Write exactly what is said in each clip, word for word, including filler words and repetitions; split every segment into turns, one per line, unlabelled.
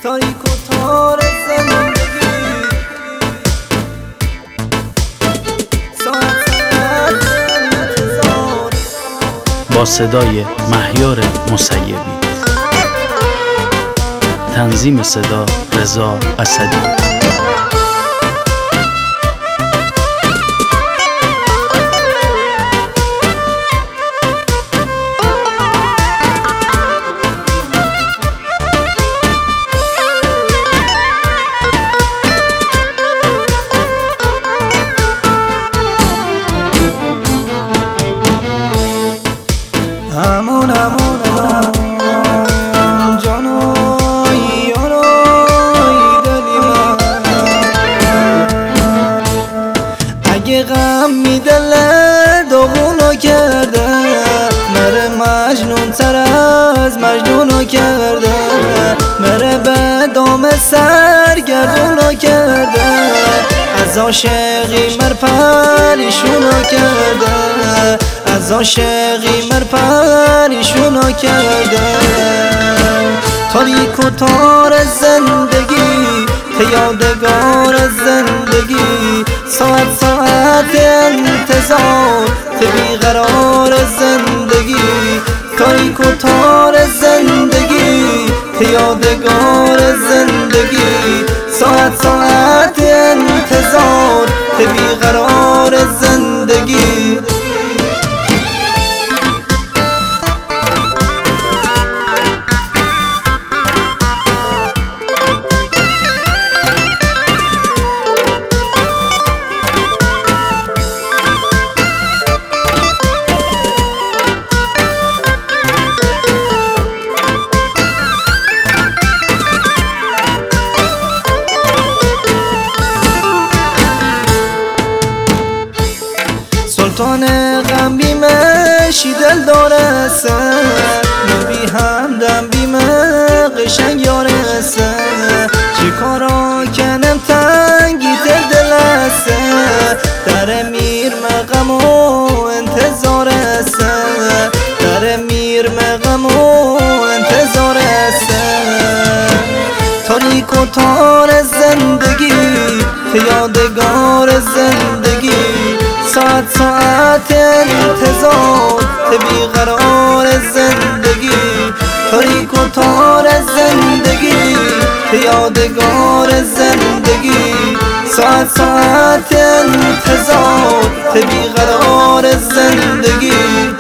تاریک و تار زندگی، ساعت ساعت انتظار.
با صدای مهیار مسیبی، تنظیم صدا رضا اسدی.
همون همون همون جانوی یانوی دلی من، اگه غم میدله داغونو کرده، مره مجنون تر از مجنونو کرده، مره به دام سرگردونو کرده، از عاشقی مر پریشونو کرده، از عاشقی مر پریشونو کرده. تاریک و تار زندگی، ته یادگار زندگی، ساعت ساعت انتظار، ته بیقرار زندگی. تاریک و تار زندگی، ته یادگار زندگی، ساعت ساعت انتظار، ته بیقرار زندگی. سلطان غم بیمشی دل داره سر، نبی همدم بیمه قشنگ یاره سر، چی کارا کنم تنگی دل دل سر، در میر مقام و انتظار سر، در میر مقام و انتظار سر. تاریک و تار زندگی، یادگار زندگی، ساعت ساعت انتظار، ته بیقرار زندگی. تاریک و تار زندگی، یادگار زندگی، ساعت ساعت انتظار، ته بیقرار زندگی.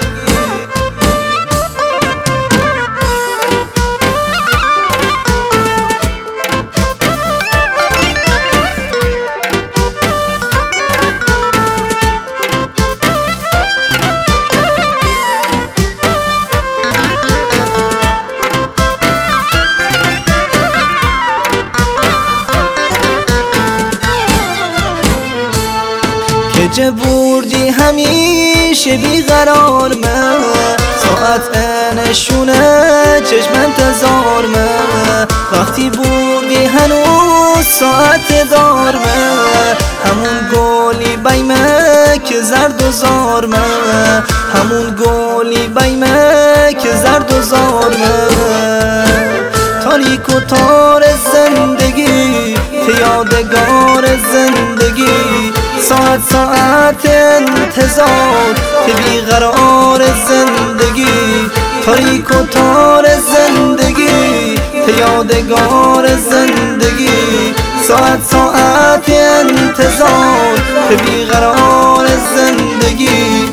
که بردی همیشه بیقرار من، ساعت نشونه چشم انتظار من، وقتی بردی هنوز ساعت دار من، همون گلی بیمه که زرد و زار من، همون گلی بیمه که زرد و زار من. تاریک و تار زندگی، ته یادگار زندگی، ساعت ساعت انتظار، ته بیقرار زندگی. تاریک و تار زندگی، ته یادگار زندگی، ساعت ساعت انتظار، ته بیقرار زندگی.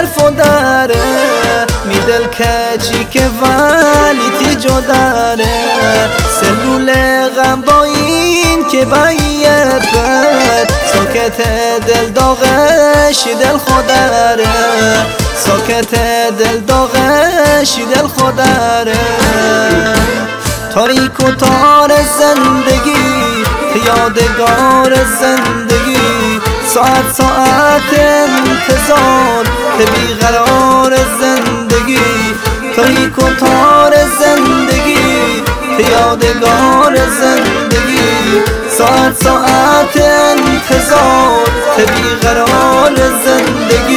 حرف و دره میدل کجی که ولی تی جداره سلول غم با این که بایه بد ساکت دل داغش دل خودره ساکت دل داغش دل خودره تاریک و تار زندگی یادگار زندگی ساعت ساعت انتظار بیقرار زندگی تاریک و تار زندگی یادگار زندگی ساعت ساعت انتظار بیقرار زندگی